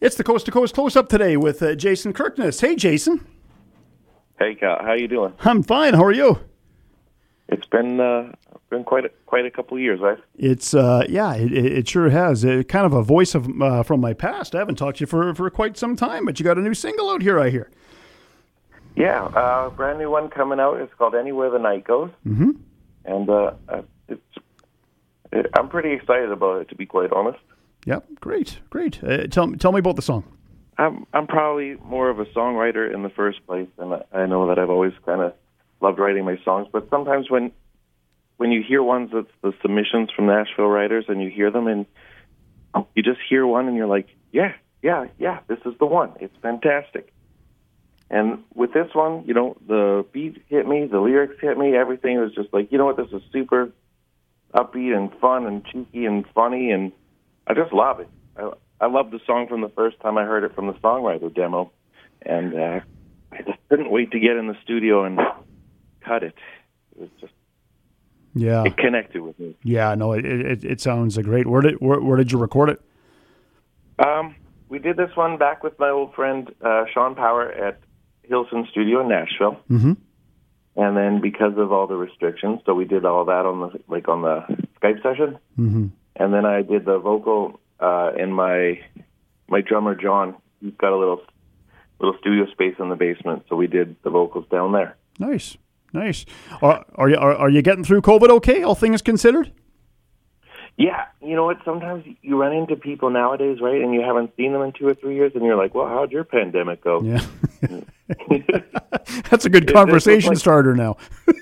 It's the Coast to Coast Close-Up today with Jason Kirkness. Hey, Jason. Hey, Cal. How you doing? I'm fine. How are you? It's been quite a couple of years, right? It's it sure has. Kind of a voice of from my past. I haven't talked to you for quite some time, but you got a new single out here, I hear. Yeah, brand new one coming out. It's called Anywhere the Night Goes. Mm-hmm. And I'm pretty excited about it, to be quite honest. Yep, great. Tell me about the song. I'm probably more of a songwriter in the first place, and I know that I've always kind of loved writing my songs. But sometimes when you hear ones that's the submissions from Nashville writers, and you hear them, and you just hear one, and you're like, yeah, this is the one. It's fantastic. And with this one, the beat hit me, the lyrics hit me, everything was just like, you know what, this is super upbeat and fun and cheeky and funny, and I just love it. I loved the song from the first time I heard it from the songwriter demo, and I just couldn't wait to get in the studio and cut it. It was just, it connected with me. Yeah, no, it sounds great. Where did you record it? We did this one back with my old friend Sean Power at Hilson Studio in Nashville. Mm-hmm. And then because of all the restrictions, so we did all that on the Skype session. Mm-hmm. And then I did the vocal in my drummer John. He's got a little studio space in the basement, so we did the vocals down there. Nice. Are you getting through COVID okay, all things considered? Yeah, you know what? Sometimes you run into people nowadays, right, and you haven't seen them in 2 or 3 years, and you're like, well, how'd your pandemic go? Yeah. That's a good conversation starter now.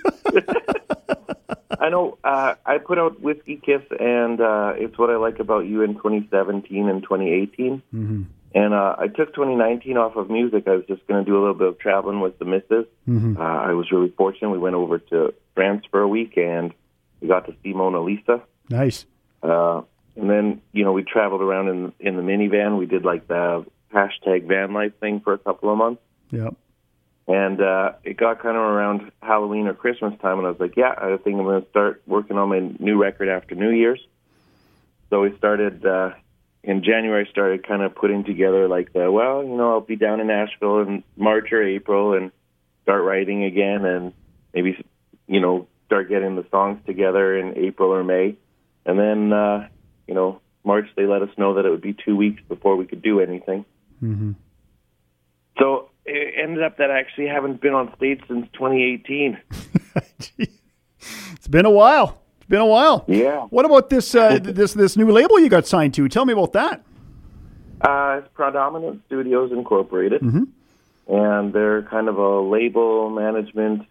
I know. I put out Whiskey Kiss, and It's What I Like About You in 2017 and 2018. Mm-hmm. And I took 2019 off of music. I was just going to do a little bit of traveling with the missus. Mm-hmm. I was really fortunate. We went over to France for a week, and we got to see Mona Lisa. Nice. And then, we traveled around in the minivan. We did like the hashtag van life thing for a couple of months. Yep. And it got kind of around Halloween or Christmas time, and I was like, I think I'm going to start working on my new record after New Year's. So we started, in January, started kind of putting together I'll be down in Nashville in March or April and start writing again, and maybe, start getting the songs together in April or May. And then, March, they let us know that it would be 2 weeks before we could do anything. Mm-hmm. So it ended up that I actually haven't been on stage since 2018. It's been a while. Yeah. What about this this new label you got signed to? Tell me about that. It's Predominant Studios Incorporated, mm-hmm. and they're kind of a label management.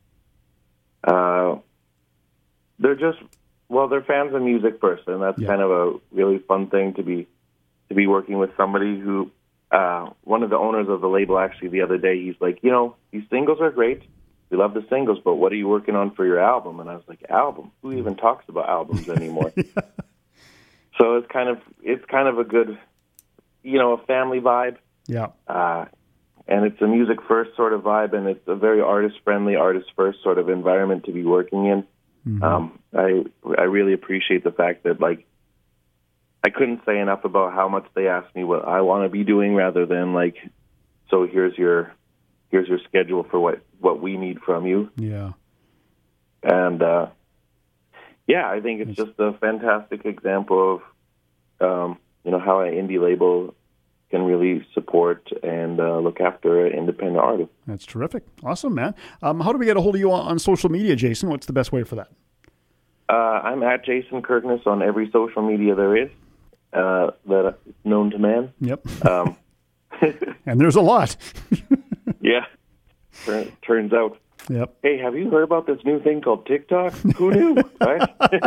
They're fans of music first, and that's kind of a really fun thing to be working with somebody who. One of the owners of the label, actually, the other day, he's like, these singles are great. We love the singles, but what are you working on for your album? And I was like, album? Who even talks about albums anymore? Yeah. So it's kind of a good, a family vibe. Yeah. And it's a music first sort of vibe, and it's a very artist friendly, artist first sort of environment to be working in. Mm-hmm. I really appreciate the fact that I couldn't say enough about how much they asked me what I want to be doing, rather than so here's your schedule for what we need from you. Yeah. And I think it's just a fantastic example of how an indie label can really support and look after an independent artist. That's terrific. Awesome, man. How do we get a hold of you on social media, Jason? What's the best way for that? I'm at Jason Kirkness on every social media there is. That is known to man. Yep. And there's a lot. Yeah. Turns out. Yep. Hey, have you heard about this new thing called TikTok? Who knew? Right?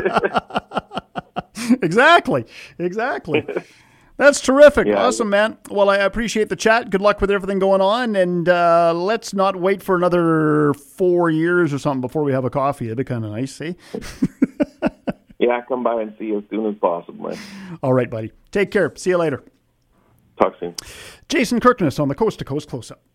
Exactly. That's terrific. Yeah. Awesome, man. Well, I appreciate the chat. Good luck with everything going on. And let's not wait for another 4 years or something before we have a coffee. It'd be kind of nice, see? Yeah, come by and see you as soon as possible, man. All right, buddy. Take care. See you later. Talk soon. Jason Kirkness on the Coast to Coast Close-Up.